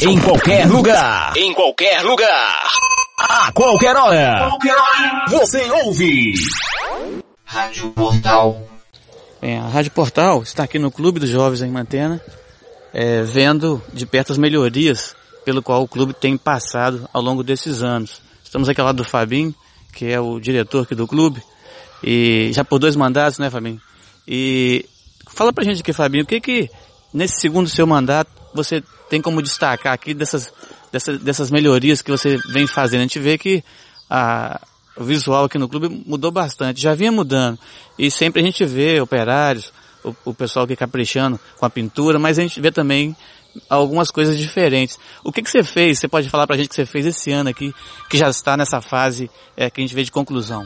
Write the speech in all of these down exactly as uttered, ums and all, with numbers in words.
Em qualquer lugar. Em qualquer lugar. A qualquer hora. Qualquer hora. Você ouve. Rádio Portal. Bem, a Rádio Portal está aqui no Clube dos Jovens em Mantena, é, vendo de perto as melhorias pelo qual o clube tem passado ao longo desses anos. Estamos aqui ao lado do Fabinho, que é o diretor aqui do clube, e já por dois mandatos, né, Fabinho? E fala pra gente aqui, Fabinho, o que que nesse segundo seu mandato você tem como destacar aqui dessas, dessas, dessas melhorias que você vem fazendo? A gente vê que a, o visual aqui no clube mudou bastante, já vinha mudando, e sempre a gente vê operários, o, o pessoal aqui caprichando com a pintura, mas a gente vê também algumas coisas diferentes. O que que você fez? Você pode falar pra gente que você fez esse ano aqui, que já está nessa fase é, que a gente vê de conclusão?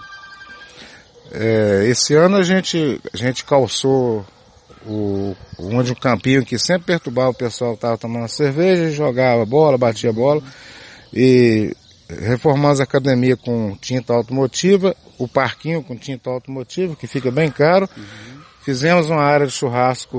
É, esse ano a gente, a gente calçou o, onde o campinho que sempre perturbava o pessoal, estava tomando cerveja, jogava bola, batia bola, e reformamos a academia com tinta automotiva, o parquinho com tinta automotiva, que fica bem caro. Uhum. Fizemos uma área de churrasco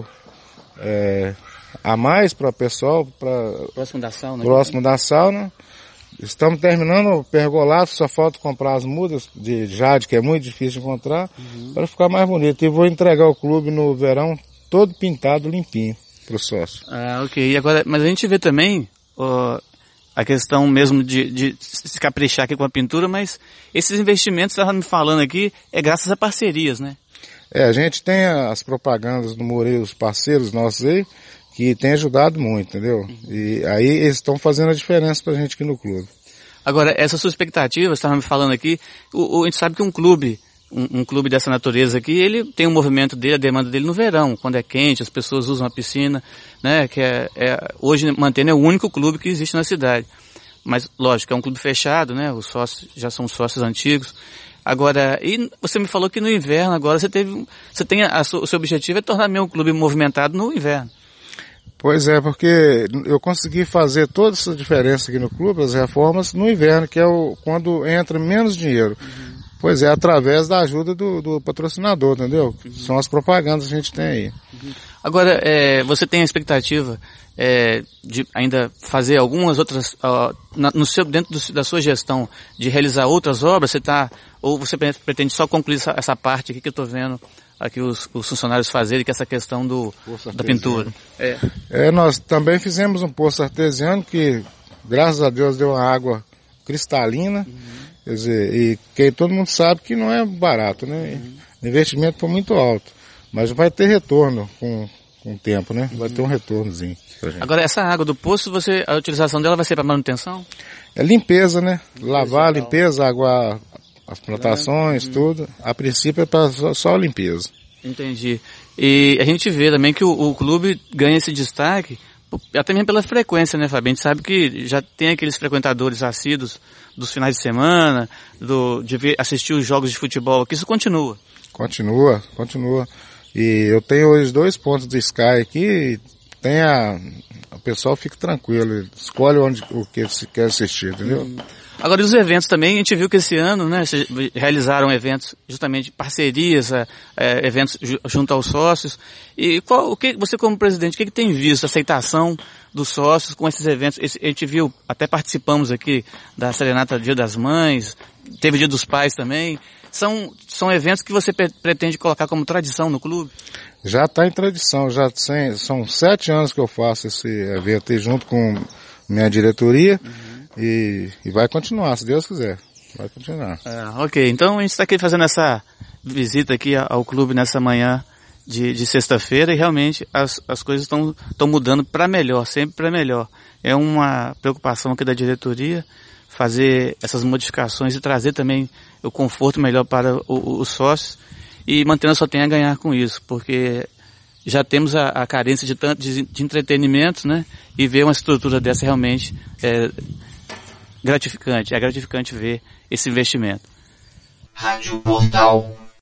é, a mais para o pessoal, pra, próximo da sauna. Próximo da sauna. Estamos terminando o pergolado, só falta comprar as mudas de jade, que é muito difícil de encontrar, uhum, para ficar mais bonito. E vou entregar o clube no verão todo pintado, limpinho, para o sócio. Ah, ok. E agora, mas a gente vê também ó, a questão mesmo de, de se caprichar aqui com a pintura, mas esses investimentos que você estava me falando aqui é graças a parcerias, né? É, a gente tem as propagandas do Moreira, os parceiros nossos aí, que tem ajudado muito, entendeu? E aí eles estão fazendo a diferença pra gente aqui no clube. Agora, essa sua expectativa, você estava me falando aqui, o, o, a gente sabe que um clube, um, um clube dessa natureza aqui, ele tem o movimento dele, a demanda dele no verão, quando é quente, as pessoas usam a piscina, né, que é, é hoje Mantena é o único clube que existe na cidade. Mas, lógico, é um clube fechado, né, os sócios já são sócios antigos. Agora, e você me falou que no inverno agora você teve, você tem, a, a, o seu objetivo é tornar meu clube movimentado no inverno. Pois é, porque eu consegui fazer toda essa diferença aqui no clube, as reformas, no inverno, que é o, quando entra menos dinheiro. Uhum. Pois é, através da ajuda do, do patrocinador, entendeu? Uhum. São as propagandas que a gente tem aí. Uhum. Agora, é, você tem a expectativa é, de ainda fazer algumas outras, uh, na, no seu, dentro do, da sua gestão, de realizar outras obras? Você tá, ou você pretende só concluir essa, essa parte aqui que eu estou vendo aqui os, os funcionários fazerem, que é essa questão do, da pintura? É. é, nós também fizemos um poço artesiano que, graças a Deus, deu uma água cristalina, uhum, quer dizer, e que todo mundo sabe que não é barato, né? Uhum. O investimento foi muito alto, mas vai ter retorno com, com o tempo, né? Vai uhum. ter um retornozinho pra gente. Agora, essa água do poço, você, a utilização dela vai ser para manutenção? É limpeza, né? Limpeza, lavar, limpeza, aguar as plantações, uhum, tudo. A princípio é para só, só limpeza. Entendi. E a gente vê também que o, o clube ganha esse destaque, até mesmo pela frequência, né, Fabinho? A gente sabe que já tem aqueles frequentadores assíduos dos finais de semana, do, de ver, assistir os jogos de futebol, que isso continua. Continua, continua. E eu tenho hoje dois pontos de Sky aqui, tem a, o pessoal fica tranquilo, escolhe onde, o que se quer assistir, entendeu? Hum. Agora, e os eventos também, a gente viu que esse ano, né, realizaram eventos, justamente parcerias, é, eventos junto aos sócios. E qual, o que você como presidente, o que, que tem visto, a aceitação dos sócios com esses eventos? Esse, a gente viu, até participamos aqui da Serenata Dia das Mães, teve Dia dos Pais também. São, são eventos que você pretende colocar como tradição no clube? Já está em tradição, já tem, são sete anos que eu faço esse evento aí junto com minha diretoria. Uhum. E, e vai continuar, se Deus quiser. Vai continuar. Ah, ok, então a gente está aqui fazendo essa visita aqui ao clube nessa manhã de, de sexta-feira e realmente as, as coisas estão estão mudando para melhor, sempre para melhor. É uma preocupação aqui da diretoria fazer essas modificações e trazer também o conforto melhor para o, o, os sócios, e Mantena só tem a ganhar com isso, porque já temos a, a carência de, tanto, de, de entretenimento, né? E ver uma estrutura dessa realmente é gratificante, é gratificante ver esse investimento. Rádio Portal.